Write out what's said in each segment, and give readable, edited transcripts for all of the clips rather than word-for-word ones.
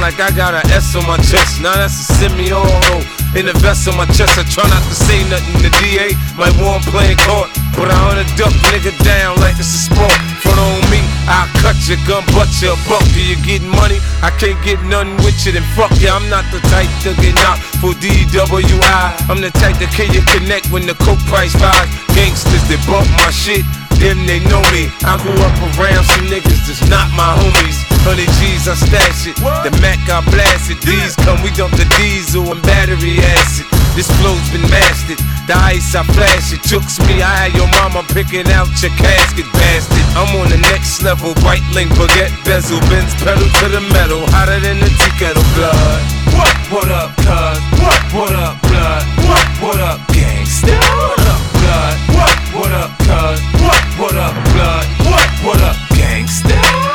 like I got an S on my chest. Now that's a semi-auto. In the vest on my chest, I try not to say nothing. The DA might want playing court, but I hunt a duck nigga down like it's a sport. Front on me, I'll cut your gun, butt your buck. Do you getting money? I can't get nothing with you, then fuck you. I'm not the type to get knocked for DWI. I'm the type to kill you connect when the coke price rise. Gangsters that bump my shit, them they know me. I grew up around some niggas that's not my homies. 100 G's, I stash it. The Mac, I blast it. These come, we dump the diesel and battery acid. This flow's been mastered. The ice, I flash it. Chooks me, I had your mama picking out your casket, bastard. I'm on the next level. White link, baguette, bezel, Benz pedal to the metal. Hotter than the tea kettle, blood. What up, cuz? What up, blood? What up, gangsta? What up, blood? What up, cuz? What up, blood? What up, gangsta?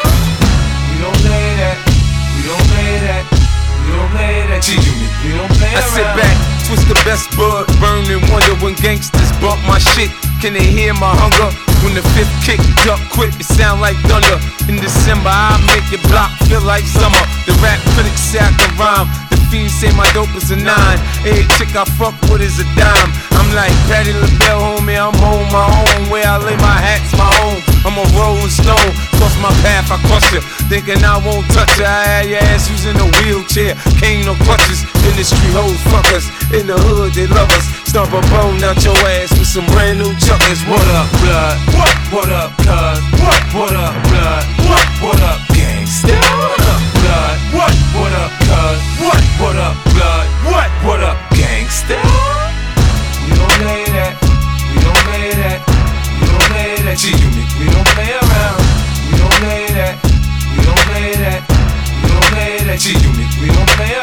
We don't play that. We don't play that. We don't play that. G-Unit. We don't play that. I sit back, twist the best bud, burn and wonder when gangsters bump my shit. Can they hear my hunger? When the fifth kick, duck quick, it sound like thunder. In December, I make your block feel like summer. The rap critics say I can rhyme. The fiends say my dope is a 9. Every chick I fuck with is a dime. I'm like Patti LaBelle, homie, I'm on my own. Where I lay my hat's my home. I'm a rolling stone, cross my path, I crush you. Thinking I won't touch you, I had your ass using a wheelchair. Cane no crutches, industry hoes fuck us. In the hood, they love us. Stomp a bone out your ass with some brand new chuckers. What up, blood? What up, cuz? What up, blood? What up, gangsta? What up, blood? What up, cuz? What up, blood? What up, gangsta? We don't play that. We don't play that. We don't play that. G-Unit. We don't play around. We don't play that. We don't play that. We don't play that. G-Unit. We don't play around.